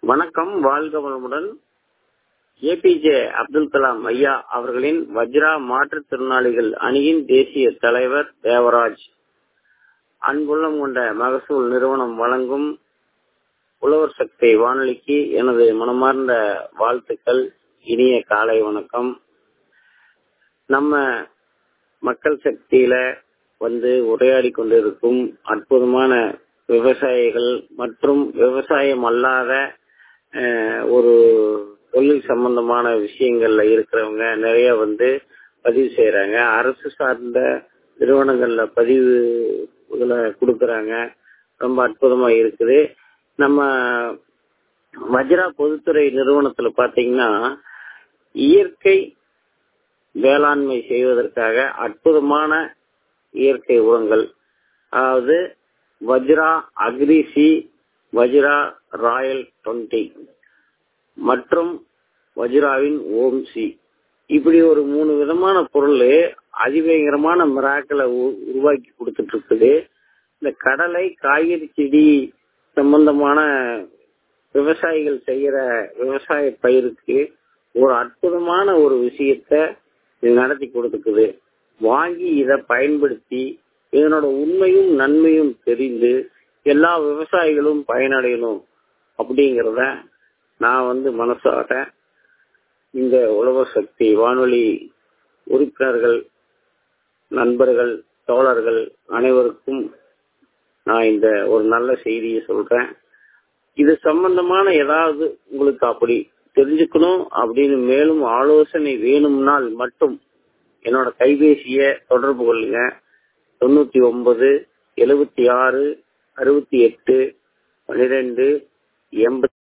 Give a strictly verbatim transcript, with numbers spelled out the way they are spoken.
வணக்கம். வாழ்க வளமுடன். ஏபிஜே அப்துல் கலாம் ஐயா அவர்களின் வஜ்ரா மாற்றுத்திறனாளிகள் அணியின் தேசிய தலைவர் தேவராஜ். அன்புள்ளம் கொண்ட மகசூல் நிறுவனம் வழங்கும் உழவர் சக்தி வானொலிக்கு எனது மனமார்ந்த வாழ்த்துக்கள். இனிய காலை வணக்கம். நம்ம மக்கள் சக்தியில வந்து உரையாடி கொண்டிருக்கும் அற்புதமான விவசாயிகள் மற்றும் விவசாயம் அல்லாத ஒரு தொழில் சம்பந்தமான விஷயங்கள்ல இருக்கிறவங்க நிறைய வந்து பதிவு செய்யறாங்க. அரசு சார்ந்த நிறுவனங்கள்ல பதிவு கொடுக்கறாங்க. ரொம்ப அற்புதமா இருக்குது. நம்ம வஜ்ரா பொதுத்துறை நிறுவனத்துல பாத்தீங்கன்னா இயற்கை வேளாண்மை செய்வதற்காக அற்புதமான இயற்கை உரங்கள், அதாவது வஜ்ரா அக்ரிசி, வஜ்ரா ராயல் டுவெண்ட்டி மற்றும் வஜ்ராவின் ஓம்சி, இப்படி ஒரு மூணு விதமான பொருள் அதிபயங்கரமான மிராக்களை உருவாக்கி கொடுத்துட்டு இருக்குது. இந்த கடலை, காய்கறி செடி சம்பந்தமான விவசாயிகள் செய்யற விவசாய பயிருக்கு ஒரு அற்புதமான ஒரு விஷயத்த இது நடத்தி கொடுத்துக்குது. வாங்கி இதை பயன்படுத்தி இதனோட உண்மையும் நன்மையும் தெரிந்து எல்லா விவசாயிகளும் பயனடையணும் அப்படிங்கிறத நான் வந்து மனசார இந்த உழவர் சக்தி வானொலி உறுப்பினர்கள், நண்பர்கள், தோழர்கள் அனைவருக்கும் நான் இந்த ஒரு நல்ல செய்தியை சொல்றேன். இது சம்பந்தமான ஏதாவது உங்களுக்கு அப்படி தெரிஞ்சுக்கணும் அப்படின்னு மேலும் ஆலோசனை வேணும்னால் மட்டும் என்னோட கைபேசியை தொடர்பு கொள்ளுங்க. தொண்ணூத்தி ஒன்பது எழுபத்தி ஆறு அறுபத்தி எட்டு பனிரெண்டு எண்பத்தி